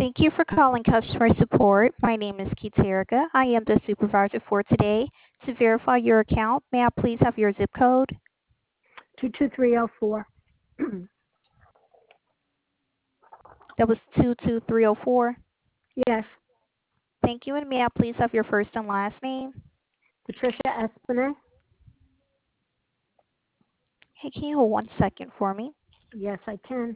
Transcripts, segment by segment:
Thank you for calling customer support. My name is Keith Erica. I am the supervisor for today. To verify your account, may I please have your zip code? 22304. That was 22304. Yes. Thank you, and may I please have your first and last name? Patricia Espinay. Hey, can you hold 1 second for me? Yes, I can.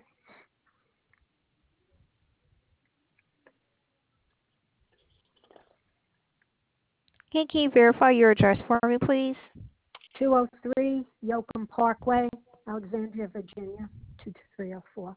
Hey, can you verify your address for me, please? 203 Yoakum Parkway, Alexandria, Virginia, 22304.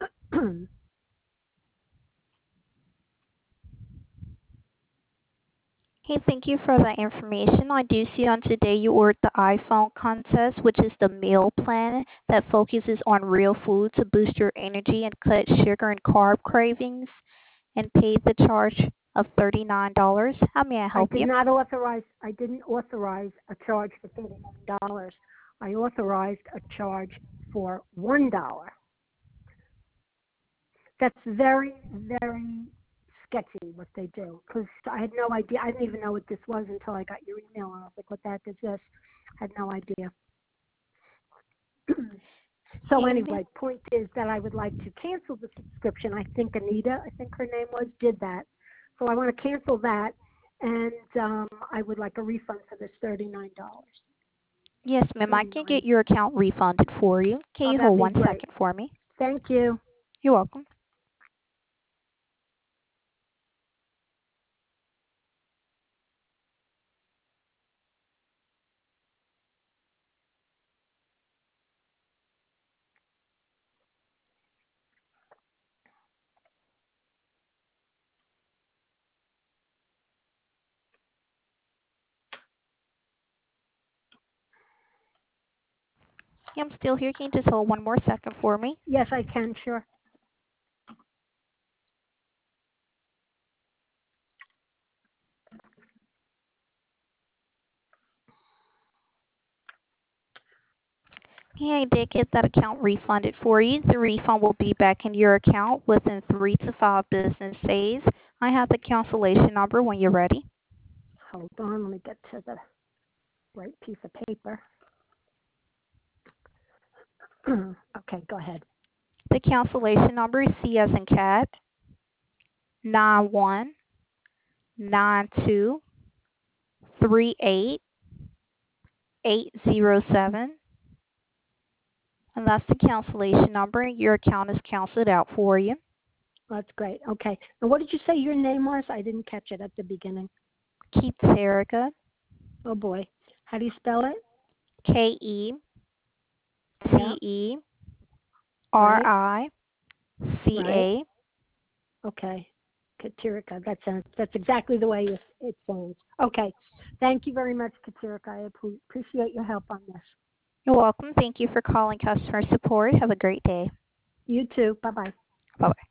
Hey, thank you for that information. I do see on today you ordered the iPhone contest, which is the meal plan that focuses on real food to boost your energy and cut sugar and carb cravings, and paid the charge of $39. How may I help you? I didn't authorize a charge for $39. I authorized a charge for $1. That's very, very sketchy what they do, because I had no idea. I didn't even know what this was until I got your email, and I was like, what the heck is this? I had no idea. So anyway, point is that I would like to cancel the subscription. I think Anita, her name was, did that. So I want to cancel that, and I would like a refund for this $39. Yes, ma'am. I can get your account refunded for you. Can you hold 1 second for me? Thank you. You're welcome. Yeah, I'm still here. Can you just hold 1 more second for me? Yes, I can, sure. Yeah, I did get that account refunded for you. The refund will be back in your account within 3 to 5 business days. I have the cancellation number when you're ready. Hold on, let me get to the right piece of paper. Okay, go ahead. The cancellation number is C as in cat 9192388807. And that's the cancellation number. Your account is canceled out for you. That's great. Okay. And what did you say your name was? I didn't catch it at the beginning. Keith Erica. Oh, boy. How do you spell it? KETERICA. Right. Okay. Katirika. That's exactly the way it sounds. Okay. Thank you very much, Katirika. I appreciate your help on this. You're welcome. Thank you for calling customer support. Have a great day. You too. Bye-bye. Bye-bye.